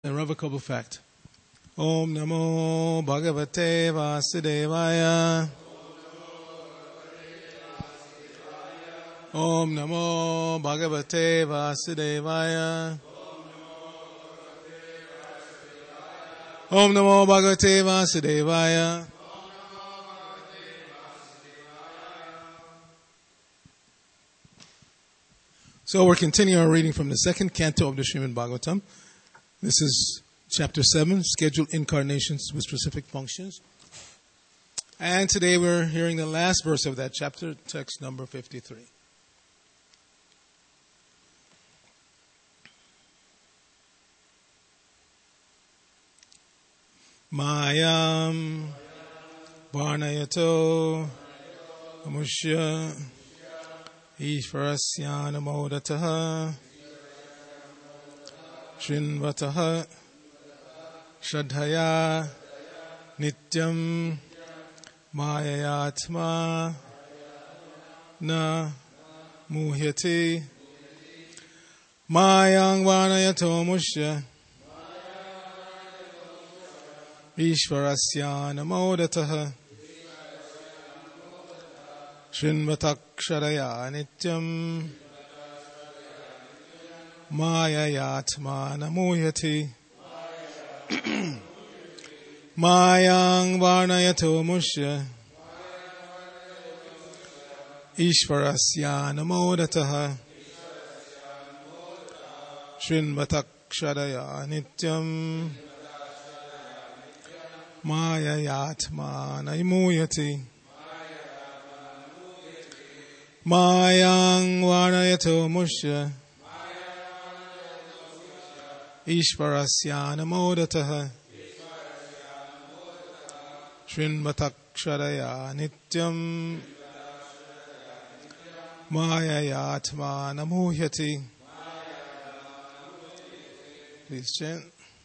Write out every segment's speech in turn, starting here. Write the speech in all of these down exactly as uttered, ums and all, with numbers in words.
Irrevocable fact. Om Namo Bhagavate Vasudevaya. Om Namo Bhagavate Vasudevaya. Om Namo Bhagavate Vasudevaya. So we're continuing our reading from the second canto of the Srimad Bhagavatam. This is chapter seven, scheduled incarnations with specific functions. And today we're hearing the last verse of that chapter, text number fifty-three. Mayam Varnayato Amushya Ishvarasyana Modataha Srinvataha Shraddhaya Nityam Mayayatma Na Muhyati Mayang Varnayato Mushya Ishvarasyana Modataha Srinvatakshadaya Nityam Mayayatma Namuyati Mayang Varnayato Mushya Ishvarasya Namodataha Srinvatakshadaya Nityam Mayayatma Namuyati Mayang Varnayato Mushya Ishvarasya Namodataha Srinvatakshadaya Nityam Mayayatma Namuhyati. Please chant.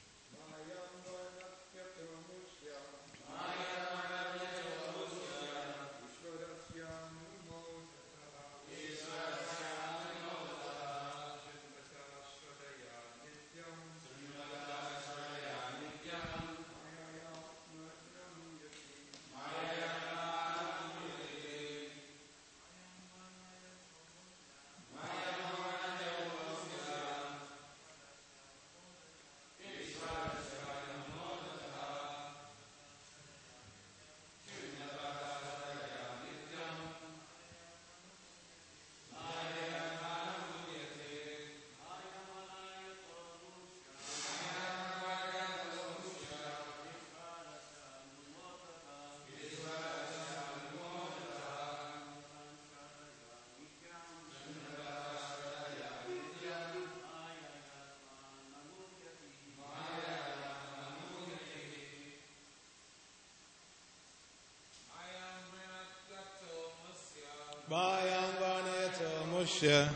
Mayang Varnayato Mushya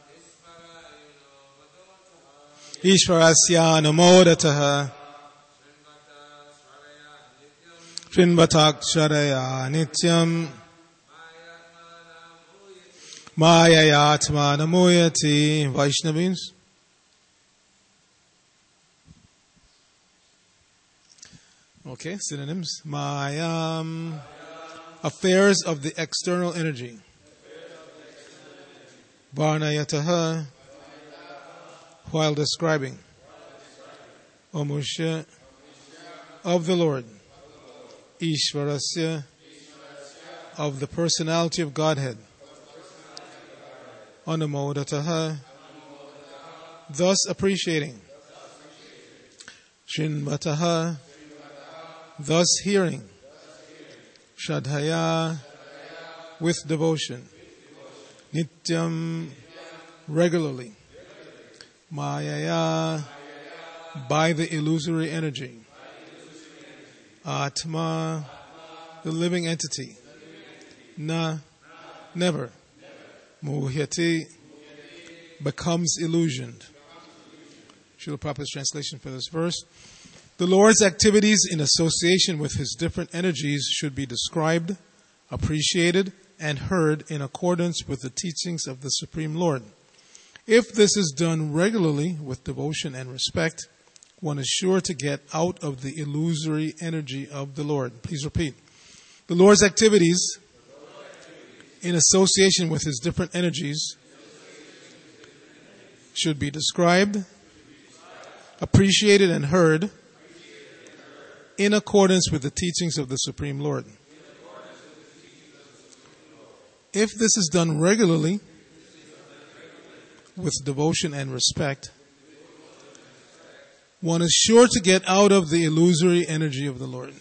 Ishvarasya Namodataha Srinvatakshadaya Nityam Mayayatma Namuyati. Vaishnavins. Okay, synonyms. Mayam, affairs of the external energy. Varnayataha, while describing. Amushya, of the Lord. Ishvarasya, of the personality of Godhead. Anamodataha, thus appreciating. Srinvataha, thus hearing. Shraddhaya, with devotion. Nityam, regularly. Mayaya, by the illusory energy. Atma, the living entity. Na, never. Muhyati, becomes illusioned. Srila Prabhupada's translation for this verse. The Lord's activities in association with His different energies should be described, appreciated, and heard in accordance with the teachings of the Supreme Lord. If this is done regularly with devotion and respect, one is sure to get out of the illusory energy of the Lord. Please repeat. The Lord's activities in association with his different energies should be described, appreciated, and heard in accordance with the teachings of the Supreme Lord. If this is done regularly, with devotion and respect, one is sure to get out of the illusory energy of the Lord.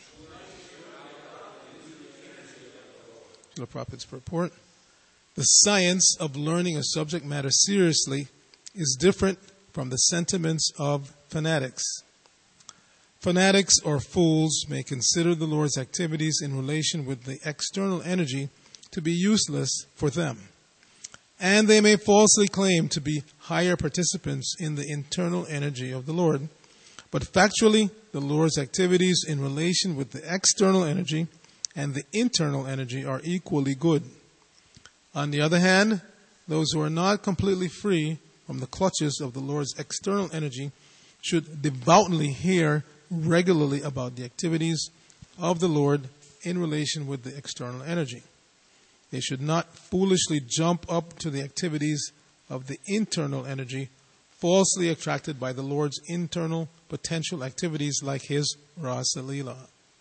The Prophet's purport. The science of learning a subject matter seriously is different from the sentiments of fanatics. Fanatics or fools may consider the Lord's activities in relation with the external energy to be useless for them, and they may falsely claim to be higher participants in the internal energy of the Lord. But factually, the Lord's activities in relation with the external energy and the internal energy are equally good. On the other hand, those who are not completely free from the clutches of the Lord's external energy should devoutly hear regularly about the activities of the Lord in relation with the external energy. They should not foolishly jump up to the activities of the internal energy, falsely attracted by the Lord's internal potential activities like his Rasa Leela.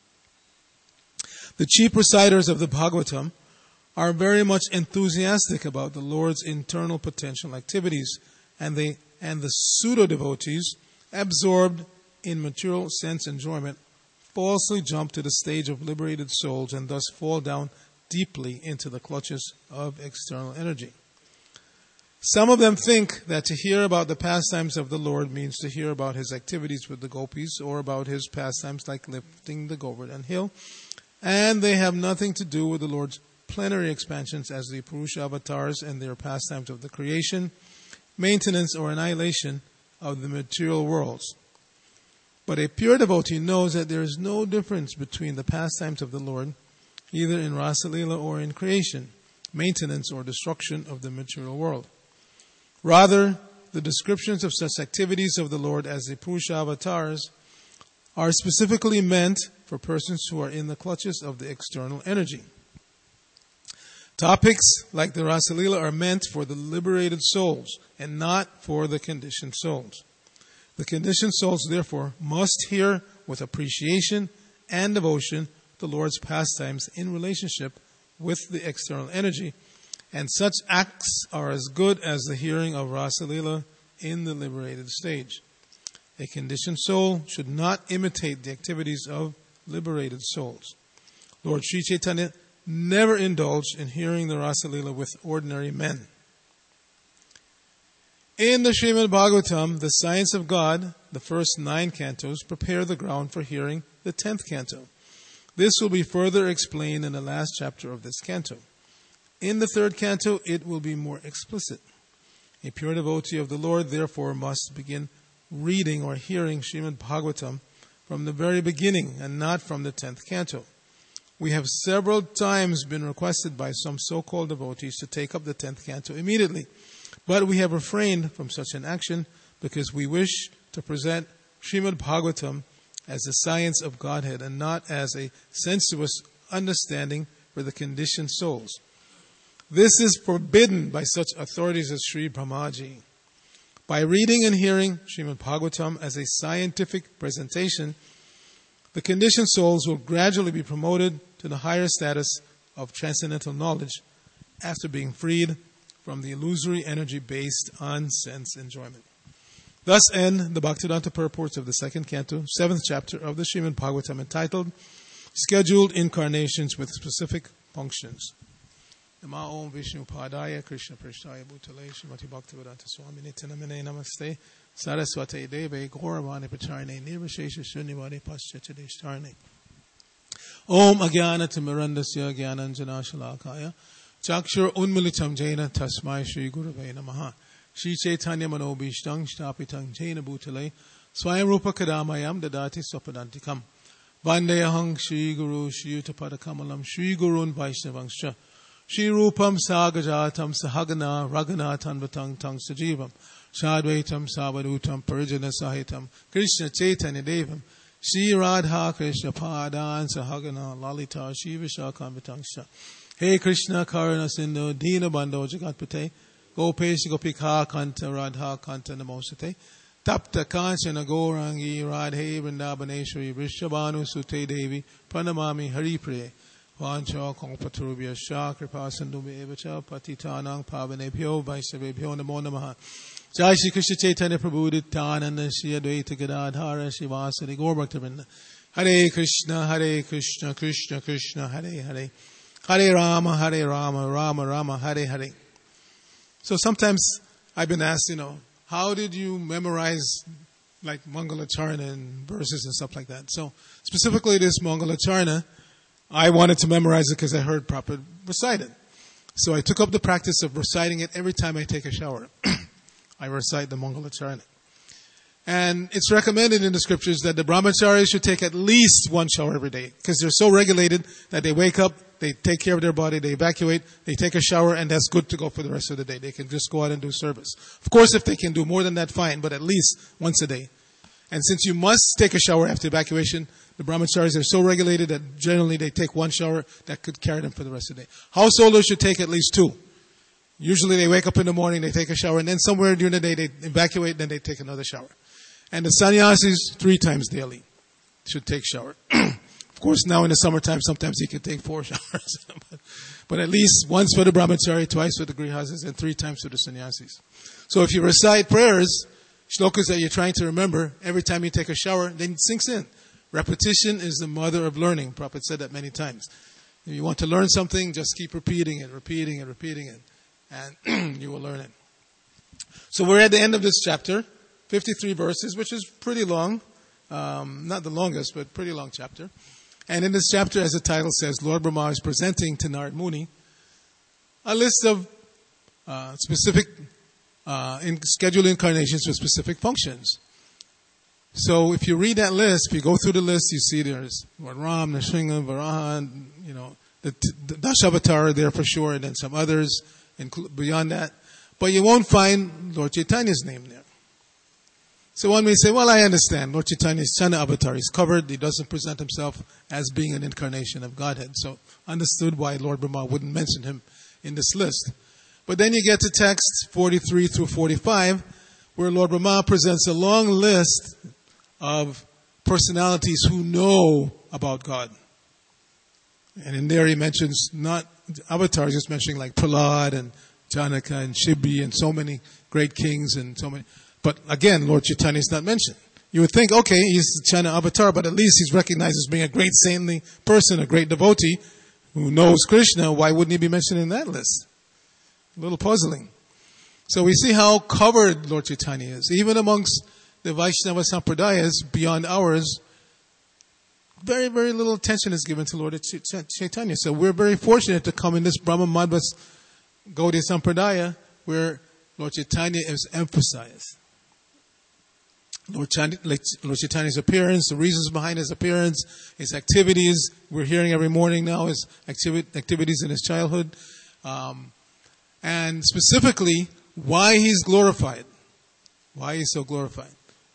The chief reciters of the Bhagavatam are very much enthusiastic about the Lord's internal potential activities, and they and the pseudo-devotees, absorbed in material sense enjoyment, falsely jump to the stage of liberated souls and thus fall down deeply into the clutches of external energy. Some of them think that to hear about the pastimes of the Lord means to hear about his activities with the gopis or about his pastimes like lifting the Govardhan hill, and they have nothing to do with the Lord's plenary expansions as the Purusha avatars and their pastimes of the creation, maintenance, or annihilation of the material worlds. But a pure devotee knows that there is no difference between the pastimes of the Lord, either in Rasa Leela or in creation, maintenance, or destruction of the material world. Rather, the descriptions of such activities of the Lord as the Purusha avatars are specifically meant for persons who are in the clutches of the external energy. Topics like the Rasa Leela are meant for the liberated souls and not for the conditioned souls. The conditioned souls, therefore, must hear with appreciation and devotion the Lord's pastimes in relationship with the external energy, and such acts are as good as the hearing of Rasa Leela in the liberated stage. A conditioned soul should not imitate the activities of liberated souls. Lord Sri Chaitanya never indulged in hearing the Rasa Leela with ordinary men. In the Srimad Bhagavatam, the Science of God, the first nine cantos, prepare the ground for hearing the tenth canto. This will be further explained in the last chapter of this canto. In the third canto, it will be more explicit. A pure devotee of the Lord, therefore, must begin reading or hearing Srimad Bhagavatam from the very beginning and not from the tenth canto. We have several times been requested by some so-called devotees to take up the tenth canto immediately, but we have refrained from such an action because we wish to present Srimad Bhagavatam as the science of Godhead and not as a sensuous understanding for the conditioned souls. This is forbidden by such authorities as Sri Brahmaji. By reading and hearing Srimad Bhagavatam as a scientific presentation, the conditioned souls will gradually be promoted to the higher status of transcendental knowledge after being freed from the illusory energy based on sense enjoyment. Thus end the Bhaktivedanta purports of the second canto, seventh chapter of the Srimad Bhagavatam, entitled Scheduled Incarnations with Specific Functions. Nama Om Vishnu Padaya Krishna Prishtaya Bhutale Srimati Bhaktivedanta Swami Nityanamane Namaste Saraswate Deve Gauravani Pacharne Nirvashesha Shunyavani Paschachadeshtarne Om Agyana Timirandasya Gyananjana Shalakaya Chakshur Unmilitam Jaina Tasmai Shri Gurave Namaha Shri Chaitanya Manobhishtang Shtapitang Jaina Bhutale Swayam Rupa Kadamayam Dadati Swapadantikam Vandeyahang Shri Guru Shri Utapadakamalam Shri Gurun Vaishnavangsha Shri Rupam Sagajatam Sahagana Raghunathan Vatang Tang Sajivam Shadvaitam Savadutam Parijana Sahitam Krishna Chaitanya Devam Shri Radha Krishna Padan Sahagana Lalita Shiva Shakamvitangsha. Hey Krishna Karana Sindhu Dina Bandho Jagatpate Gopesh Gopika Kanta Radha Kanta Namosate Tapta Kanchana Gourangi Radhe Vrindabaneshwari Vrishabhanu Sute Devi Pranamami Haripriye Vancha Kompaturubhya Kripa Sindhubhya Evacha Patitanang Pavanebhyo Vaishnavebhyo Namo Namaha. Jai Shri Krishna Chaitanya Prabhu Nityananda Shri Advaita Gadadhara Shri Vasari Gaur Bhaktivinoda. Hare Krishna Hare Krishna Krishna Krishna Hare Hare Hare Rama Hare Rama Rama Rama Hare Hare. So sometimes I've been asked, you know, how did you memorize like Mangalacharna and verses and stuff like that? So specifically this Mangalacharna, I wanted to memorize it because I heard Prabhupada recite it. So I took up the practice of reciting it every time I take a shower. I recite the Mangalacharna. And it's recommended in the scriptures that the brahmacharis should take at least one shower every day because they're so regulated that they wake up, they take care of their body, they evacuate, they take a shower, and that's good to go for the rest of the day. They can just go out and do service. Of course, if they can do more than that, fine, but at least once a day. And since you must take a shower after evacuation, the brahmacharis are so regulated that generally they take one shower that could carry them for the rest of the day. Householders should take at least two. Usually they wake up in the morning, they take a shower, and then somewhere during the day they evacuate, then they take another shower. And the sannyasis, three times daily, should take shower. Of course, now in the summertime, sometimes you can take four showers. but, but at least once for the brahmachari, twice for the grihasas, and three times for the sannyasis. So if you recite prayers, shlokas that you're trying to remember, every time you take a shower, then it sinks in. Repetition is the mother of learning. Prabhupada said that many times. If you want to learn something, just keep repeating it, repeating it, repeating it, and you will learn it. So we're at the end of this chapter, fifty-three verses, which is pretty long. Um, not the longest, but pretty long chapter. And in this chapter, as the title says, Lord Brahma is presenting to Narad Muni a list of uh, specific uh, in scheduled incarnations with specific functions. So if you read that list, if you go through the list, you see there's Lord Ram, Nrsimha, Varaha, you know, the, the Dasavatar are there for sure, and then some others inclu- beyond that. But you won't find Lord Chaitanya's name there. So one may say, well, I understand. Lord Chaitanya's Chana avatar is covered. He doesn't present himself as being an incarnation of Godhead. So understood why Lord Brahma wouldn't mention him in this list. But then you get to text forty-three through forty-five, where Lord Brahma presents a long list of personalities who know about God. And in there he mentions not avatars, just mentioning like Prahlad and Janaka and Shibi and so many great kings and so many. But again, Lord Chaitanya is not mentioned. You would think, okay, he's the Chana avatar, but at least he's recognized as being a great saintly person, a great devotee who knows Krishna. Why wouldn't he be mentioned in that list? A little puzzling. So we see how covered Lord Chaitanya is. Even amongst the Vaishnava Sampradayas beyond ours, very, very little attention is given to Lord Chaitanya. So we're very fortunate to come in this Brahma Madhva Gaudiya Sampradaya where Lord Chaitanya is emphasized. Lord Chaitanya's appearance, the reasons behind his appearance, his activities. We're hearing every morning now his activi- activities in his childhood. Um, and specifically, why he's glorified. Why he's so glorified.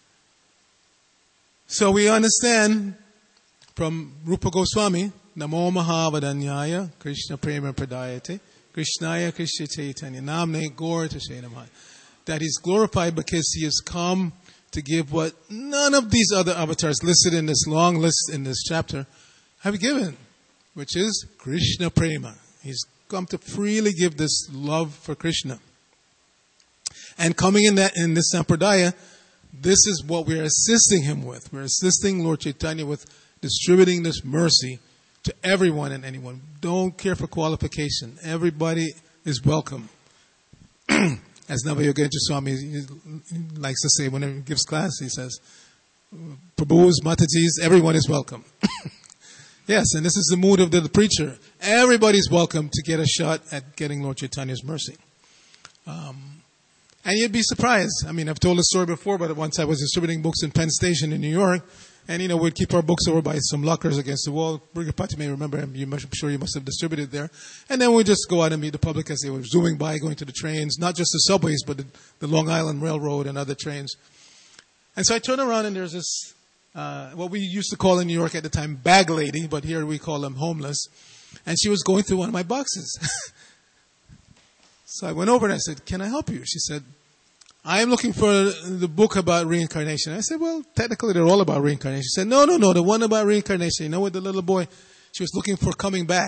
So we understand from Rupa Goswami, Namo Mahavadanyaya, Krishna Prema Pradayate, Krishnaya Krishna Chaitanya, Namne Gaur Tashe Namah, that he's glorified because he has come to give what none of these other avatars listed in this long list in this chapter have given, which is Krishna Prema. He's come to freely give this love for Krishna. And coming in that in this Sampradaya, this is what we're assisting him with. We're assisting Lord Chaitanya with distributing this mercy to everyone and anyone. Don't care for qualification. Everybody is welcome. As Navayoga Swami likes to say whenever he gives class, he says, Prabhus, Matajis, everyone is welcome. Yes, and this is the mood of the, the preacher. Everybody's welcome to get a shot at getting Lord Chaitanya's mercy. Um, and you'd be surprised. I mean, I've told the story before, but once I was distributing books in Penn Station in New York, And, you know, we'd keep our books over by some lockers against the wall. Brigadier Patti may remember him. You must, I'm sure you must have distributed there. And then we'd just go out and meet the public as they were zooming by, going to the trains, not just the subways, but the, the Long Island Railroad and other trains. And so I turn around and there's this, uh, what we used to call in New York at the time, bag lady, but here we call them homeless. And she was going through one of my boxes. So I went over and I said, "Can I help you?" She said, "I am looking for the book about reincarnation." I said, "Well, technically they're all about reincarnation." She said, "No, no, no, the one about reincarnation. You know, with the little boy, she was looking for coming back."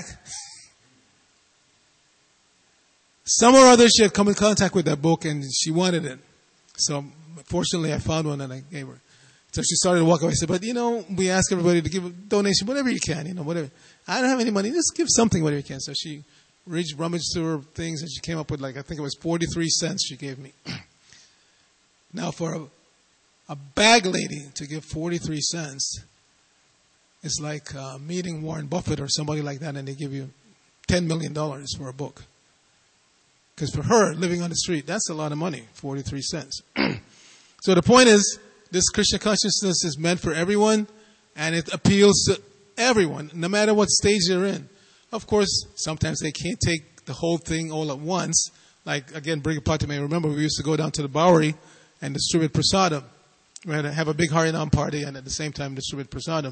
Some or other, she had come in contact with that book and she wanted it. So fortunately, I found one and I gave her. So she started to walk away. I said, "But, you know, we ask everybody to give a donation, whatever you can, you know, whatever. I don't have any money. Just give something, whatever you can." So she reached, rummaged through her things and she came up with, like, I think it was forty-three cents she gave me. Now, for a, a bag lady to give forty-three cents, it's like uh, meeting Warren Buffett or somebody like that, and they give you ten million dollars for a book. Because for her, living on the street, that's a lot of money, forty-three cents. So the point is, this Krishna consciousness is meant for everyone, and it appeals to everyone, no matter what stage they're in. Of course, sometimes they can't take the whole thing all at once. Like, again, Brigadier Patti may remember, we used to go down to the Bowery and distribute prasadam. We had to have a big Harinam party and at the same time distribute prasadam.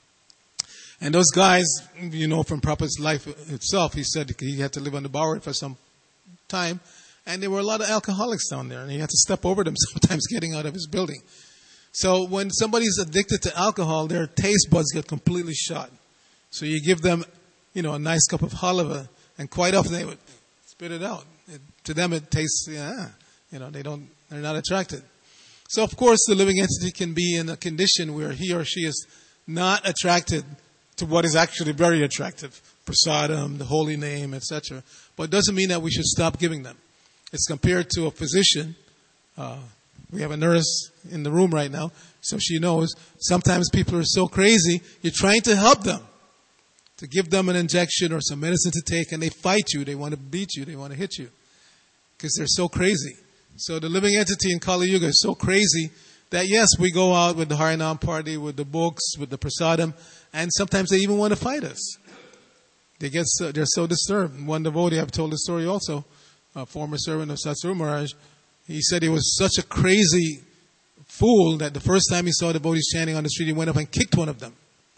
And those guys, you know, from Prabhupada's life itself, he said he had to live on the Bowery for some time. And there were a lot of alcoholics down there, and he had to step over them sometimes getting out of his building. So when somebody's addicted to alcohol, their taste buds get completely shot. So you give them, you know, a nice cup of halava, and quite often they would spit it out. It, to them, it tastes, yeah, you know, they don't, they're not attracted. So of course, the living entity can be in a condition where he or she is not attracted to what is actually very attractive, prasadam, the holy name, et cetera. But it doesn't mean that we should stop giving them. It's compared to a physician. Uh, we have a nurse in the room right now, so she knows. Sometimes people are so crazy, you're trying to help them, to give them an injection or some medicine to take, and they fight you. They want to beat you. They want to hit you because they're so crazy. So the living entity in Kali Yuga is so crazy that, yes, we go out with the Harinam party, with the books, with the prasadam, and sometimes they even want to fight us. They get so, they're so disturbed. One devotee, I've told the story also, a former servant of Satsuru Maharaj, he said he was such a crazy fool that the first time he saw devotees chanting on the street, he went up and kicked one of them.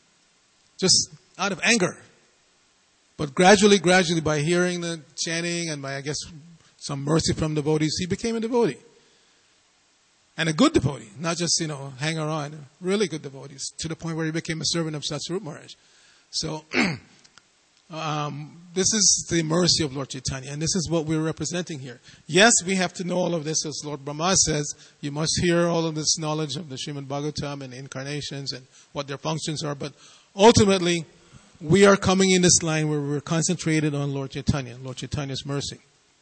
Just out of anger. But gradually, gradually, by hearing the chanting and by, I guess, some mercy from devotees, he became a devotee. And a good devotee, not just, you know, hang around, really good devotees, to the point where he became a servant of Satsuru Maharaj. So, um, this is the mercy of Lord Chaitanya, and this is what we're representing here. Yes, we have to know all of this, as Lord Brahma says. You must hear all of this knowledge of the Srimad Bhagavatam and incarnations and what their functions are, but ultimately, we are coming in this line where we're concentrated on Lord Chaitanya, Lord Chaitanya's mercy.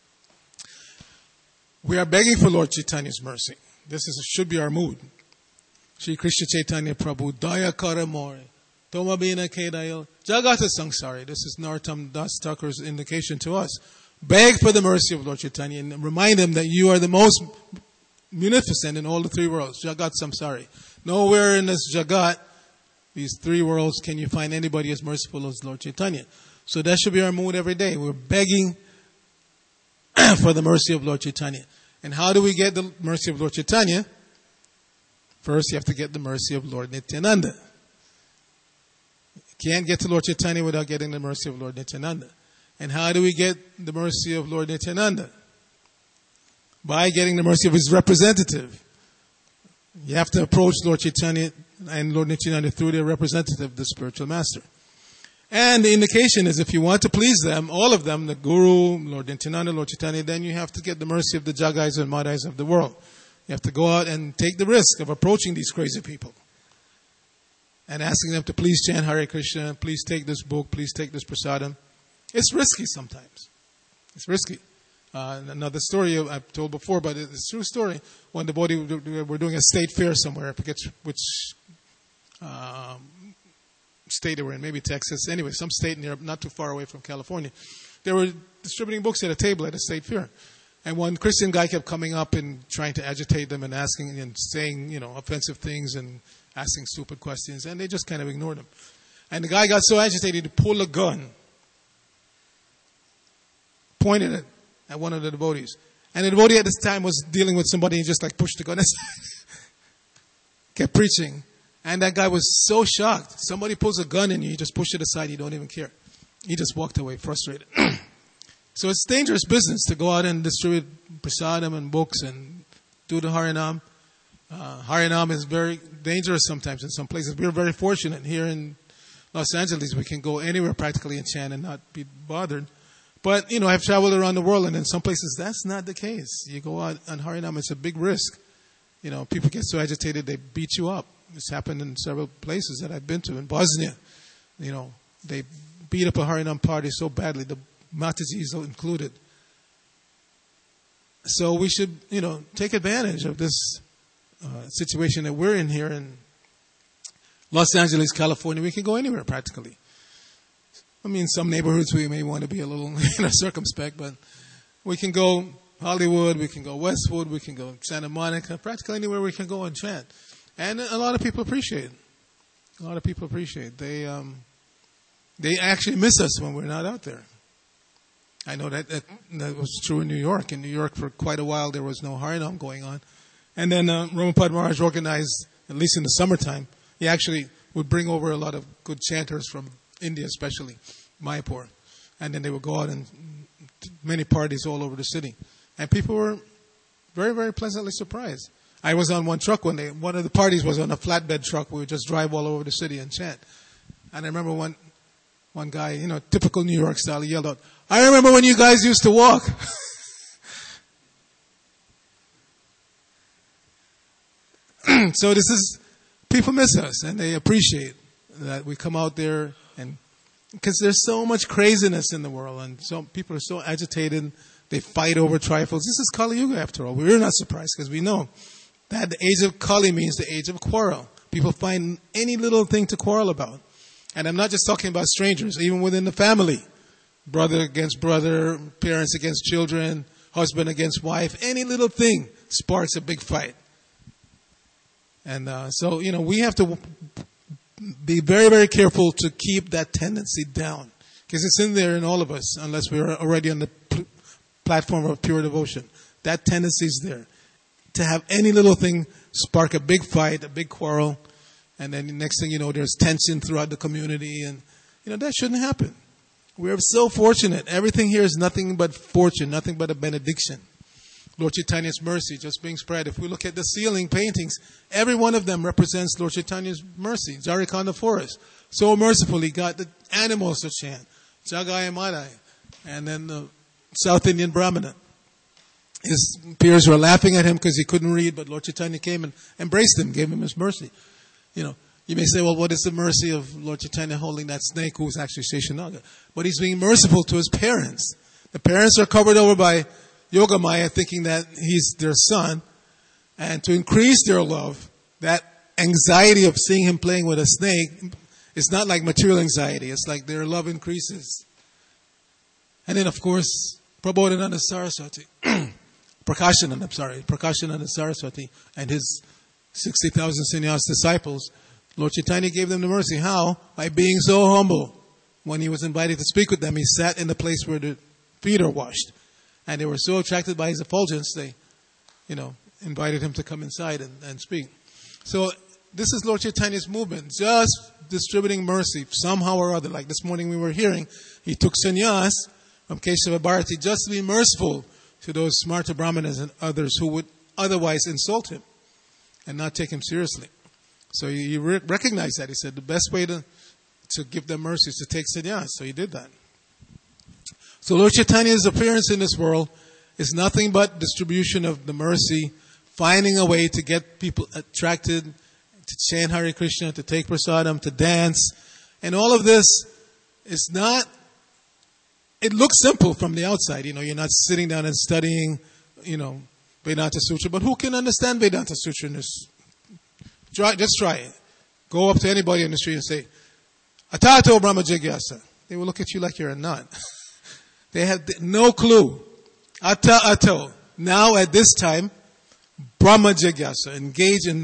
We are begging for Lord Chaitanya's mercy. This is should be our mood. Shri Krishna Chaitanya Prabhu, Daya Kara More, Toma Bina Kedayal, Jagata Sangsari. This is Narottam Das Thakur's indication to us. Beg for the mercy of Lord Chaitanya and remind him that you are the most munificent in all the three worlds. Jagat Samsari. Nowhere in this Jagat, these three worlds, can you find anybody as merciful as Lord Chaitanya. So that should be our mood every day. We're begging for the mercy of Lord Chaitanya. And how do we get the mercy of Lord Chaitanya? First, you have to get the mercy of Lord Nityananda. You can't get to Lord Chaitanya without getting the mercy of Lord Nityananda. And how do we get the mercy of Lord Nityananda? By getting the mercy of his representative. You have to approach Lord Chaitanya and Lord Nityananda through their representative, the spiritual master. And the indication is if you want to please them, all of them, the Guru, Lord Nityananda, Lord Chaitanya, then you have to get the mercy of the Jagais and Madhais of the world. You have to go out and take the risk of approaching these crazy people and asking them to please chant Hare Krishna, please take this book, please take this prasadam. It's risky sometimes. It's risky. Uh, another story I've told before, but it's a true story. One devotee, we're doing a state fair somewhere, I forget which um, state they were in, maybe Texas. Anyway, some state near, not too far away from California. They were distributing books at a table at a state fair. And one Christian guy kept coming up and trying to agitate them and asking and saying, you know, offensive things and asking stupid questions, and they just kind of ignored him. And the guy got so agitated, he pulled a gun, pointed it at one of the devotees. And the devotee at this time was dealing with somebody, and he just like pushed the gun aside. Kept preaching. And that guy was so shocked. Somebody pulls a gun in you, you just push it aside, you don't even care. He just walked away frustrated. So it's dangerous business to go out and distribute prasadam and books and do the Harinam. Uh, Harinam is very dangerous sometimes in some places. We're very fortunate here in Los Angeles. We can go anywhere practically and chant and not be bothered. But, you know, I've traveled around the world, and in some places that's not the case. You go out on Harinam, it's a big risk. You know, people get so agitated, they beat you up. It's happened in several places that I've been to. In Bosnia, you know, they beat up a Harinam party so badly, the Matajis included. So we should, you know, take advantage of this uh, situation that we're in here in Los Angeles, California. We can go anywhere practically. I mean, some neighborhoods we may want to be a little you know, circumspect, but we can go Hollywood, we can go Westwood, we can go Santa Monica, practically anywhere we can go and chant. And a lot of people appreciate it. A lot of people appreciate it. They, um, they actually miss us when we're not out there. I know that, that that was true in New York. In New York, for quite a while, there was no Harinam going on. And then uh, Ramapad Maharaj organized, at least in the summertime, he actually would bring over a lot of good chanters from India, especially Mayapur. And then they would go out and many parties all over the city. And people were very, very pleasantly surprised. I was on one truck one day. One of the parties was on a flatbed truck. We would just drive all over the city and chant. And I remember one one guy, you know, typical New York style, he yelled out, "I remember when you guys used to walk." So this is, people miss us, and they appreciate that we come out there, and because there's so much craziness in the world, and so people are so agitated, they fight over trifles. This is Kali Yuga after all. We're not surprised because we know that the age of Kali means the age of quarrel. People find any little thing to quarrel about. And I'm not just talking about strangers, even within the family. Brother against brother, parents against children, husband against wife. Any little thing sparks a big fight. And uh, so, you know, we have to be very, very careful to keep that tendency down. Because it's in there in all of us, unless we're already on the pl- platform of pure devotion. That tendency is there. To have any little thing spark a big fight, a big quarrel, and then the next thing you know, there's tension throughout the community, and you know that shouldn't happen. We're so fortunate. Everything here is nothing but fortune, nothing but a benediction. Lord Chaitanya's mercy just being spread. If we look at the ceiling paintings, every one of them represents Lord Chaitanya's mercy. Jarikhanda forest, so mercifully got the animals to chant. Jagaya Madai, and then the South Indian Brahmana. His peers were laughing at him because he couldn't read, but Lord Chaitanya came and embraced him, gave him his mercy. You know, you may say, well, what is the mercy of Lord Chaitanya holding that snake who's actually Sheshanaga? But he's being merciful to his parents. The parents are covered over by Yogamaya, thinking that he's their son. And to increase their love, that anxiety of seeing him playing with a snake is not like material anxiety. It's like their love increases. And then, of course, Prabodhananda Saraswati. Prakashananda, I'm sorry, Prakashananda Saraswati and his sixty thousand sannyas disciples, Lord Chaitanya gave them the mercy. How? By being so humble. When he was invited to speak with them, he sat in the place where the feet are washed. And they were so attracted by his effulgence, they, you know, invited him to come inside and, and speak. So this is Lord Chaitanya's movement, just distributing mercy somehow or other. Like this morning we were hearing, he took sannyas from Keshava Bharati just to be merciful to those smarta brahmanas and others who would otherwise insult him and not take him seriously. So he, he re- recognized that. He said the best way to, to give them mercy is to take sannyas. So he did that. So Lord Chaitanya's appearance in this world is nothing but distribution of the mercy, finding a way to get people attracted to chant Hare Krishna, to take prasadam, to dance. And all of this is not, it looks simple from the outside. You know, you're not sitting down and studying, you know, Vedanta Sutra. But who can understand Vedanta Sutra in this? Try, just try it. Go up to anybody in the street and say, Atato Brahma Jigyasa. They will look at you like you're a nut. They have no clue. Ata ato. Now at this time, Brahma Jigyasa. Engage in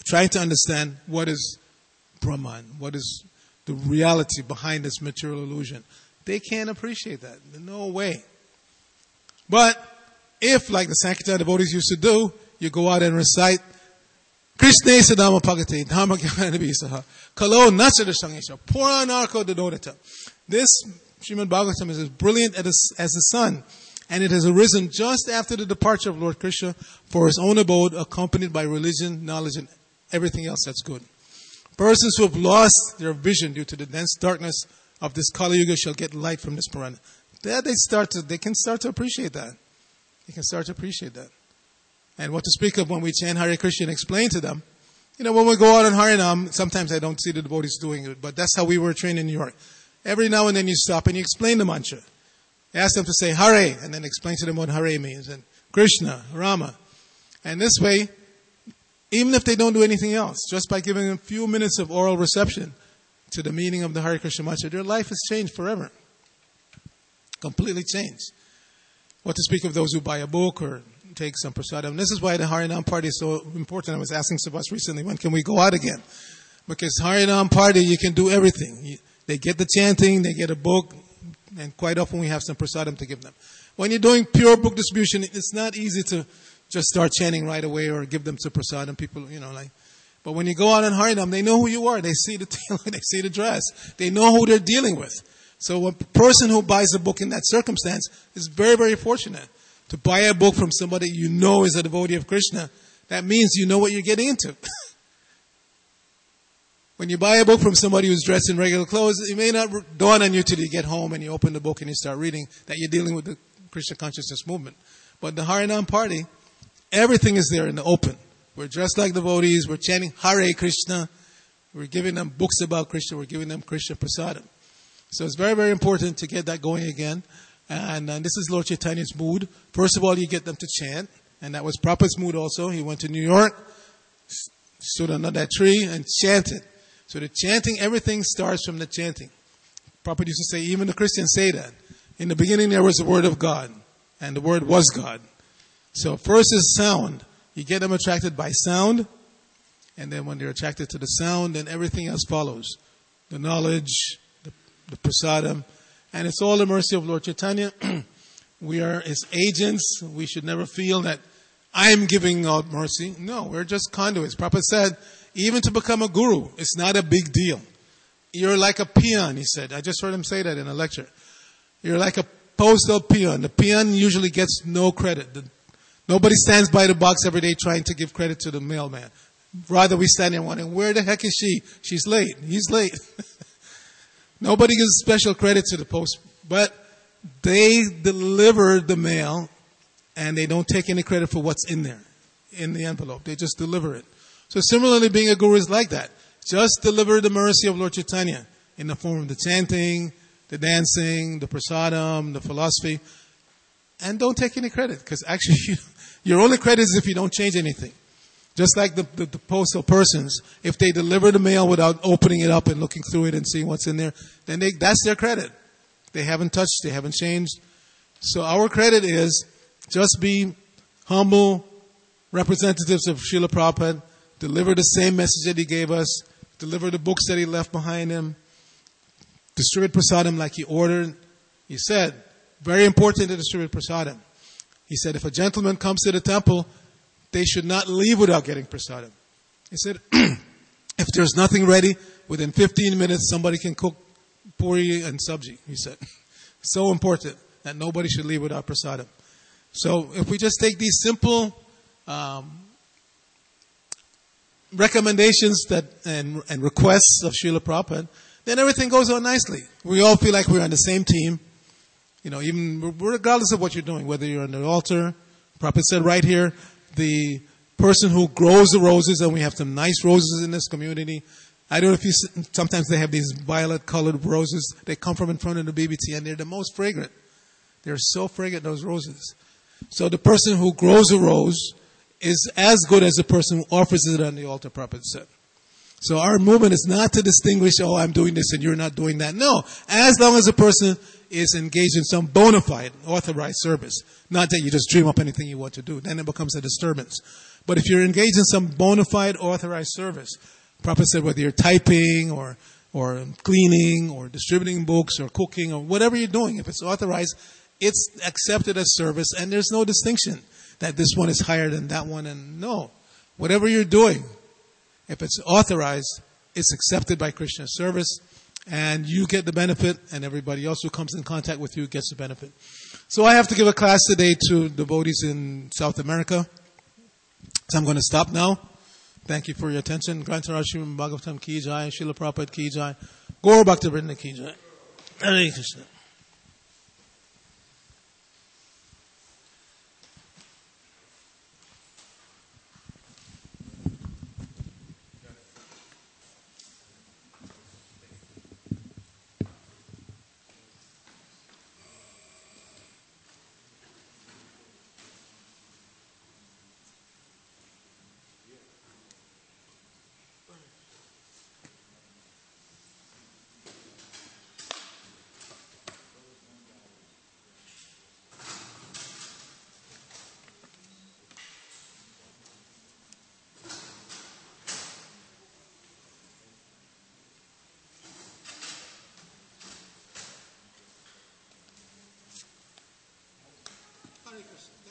trying to understand what is Brahman, what is the reality behind this material illusion. They can't appreciate that. No way. But if, like the Sankirtan devotees used to do, you go out and recite Krishna Sadama Pagate, Dhamma Gyanabisaha, Kalo Nasada Sangesha, Puranarko Dodorita. This Srimad Bhagavatam is as brilliant as, as the sun, and it has arisen just after the departure of Lord Krishna for his own abode, accompanied by religion, knowledge, and everything else that's good. Persons who have lost their vision due to the dense darkness of this Kali Yuga shall get light from this Purana. There they start to, they can start to appreciate that. They can start to appreciate that. And what to speak of when we chant Hare Krishna and explain to them. You know, when we go out on Harinam, sometimes I don't see the devotees doing it, but that's how we were trained in New York. Every now and then you stop and you explain the mantra. Ask them to say Hare, and then explain to them what Hare means, and Krishna, Rama. And this way, even if they don't do anything else, just by giving them a few minutes of oral reception to the meaning of the Hare Krishna mantra, their life has changed forever. Completely changed. What to speak of those who buy a book or take some prasadam. This is why the Harinam party is so important. I was asking Subhas recently, when can we go out again? Because Harinam party, you can do everything. You, they get the chanting, they get a book, and quite often we have some prasadam to give them. When you're doing pure book distribution, it's not easy to just start chanting right away or give them some prasadam. People, you know, like. But when you go out on Harinam, they know who you are. They see the tail, they see the dress. They know who they're dealing with. So a person who buys a book in that circumstance is very, very fortunate. To buy a book from somebody you know is a devotee of Krishna, that means you know what you're getting into. When you buy a book from somebody who's dressed in regular clothes, it may not dawn on you till you get home and you open the book and you start reading that you're dealing with the Krishna consciousness movement. But the Harinam party, everything is there in the open. We're dressed like devotees, we're chanting Hare Krishna, we're giving them books about Krishna, we're giving them Krishna prasadam. So it's very, very important to get that going again. And uh, this is Lord Chaitanya's mood. First of all, you get them to chant. And that was Prabhupada's mood also. He went to New York, stood under that tree and chanted. So the chanting, everything starts from the chanting. Prabhupada used to say, even the Christians say that. In the beginning there was the Word of God. And the Word was God. So first is sound. You get them attracted by sound. And then when they're attracted to the sound, then everything else follows. The knowledge, the, the prasadam. And it's all the mercy of Lord Chaitanya. We are his agents. We should never feel that I'm giving out mercy. No, we're just conduits. Prabhupada said, even to become a guru, it's not a big deal. You're like a peon, he said. I just heard him say that in a lecture. You're like a postal peon. The peon usually gets no credit. The, nobody stands by the box every day trying to give credit to the mailman. Rather, we stand there wondering, where the heck is she? She's late. He's late. Nobody gives special credit to the post, but they deliver the mail and they don't take any credit for what's in there, in the envelope. They just deliver it. So similarly, being a guru is like that. Just deliver the mercy of Lord Chaitanya in the form of the chanting, the dancing, the prasadam, the philosophy, and don't take any credit, because actually you, your only credit is if you don't change anything. Just like the, the, the postal persons, if they deliver the mail without opening it up and looking through it and seeing what's in there, then they, that's their credit. They haven't touched, they haven't changed. So our credit is just be humble representatives of Srila Prabhupada, deliver the same message that he gave us, deliver the books that he left behind him, distribute prasadam like he ordered. He said, very important to distribute prasadam. He said, if a gentleman comes to the temple, they should not leave without getting prasadam. He said, if there's nothing ready, within fifteen minutes somebody can cook puri and sabji, he said. So important that nobody should leave without prasadam. So if we just take these simple um, recommendations that and, and requests of Srila Prabhupada, then everything goes on nicely. We all feel like we're on the same team. You know, even regardless of what you're doing, whether you're on the altar, Prabhupada said right here, the person who grows the roses, and we have some nice roses in this community. I don't know if you, sometimes they have these violet colored roses. They come from in front of the B B T and they're the most fragrant. They're so fragrant, those roses. So the person who grows a rose is as good as the person who offers it on the altar, Prabhupada said. So our movement is not to distinguish, oh, I'm doing this and you're not doing that. No, as long as a person is engaged in some bona fide, authorized service. Not that you just dream up anything you want to do. Then it becomes a disturbance. But if you're engaged in some bona fide authorized service, Prabhupada said whether you're typing or or cleaning or distributing books or cooking or whatever you're doing, if it's authorized, it's accepted as service, and there's no distinction that this one is higher than that one. And no, whatever you're doing, if it's authorized, it's accepted by Krishna service, and you get the benefit, and everybody else who comes in contact with you gets the benefit. So I have to give a class today to devotees in South America. So I'm going to stop now. Thank you for your attention. Grantaraj Srimad Bhagavatam Ki Jai, Srila Prabhupada Ki Jai, Gaur Bhaktivinoda Ki Jai. Hare Krishna. Hare Krishna.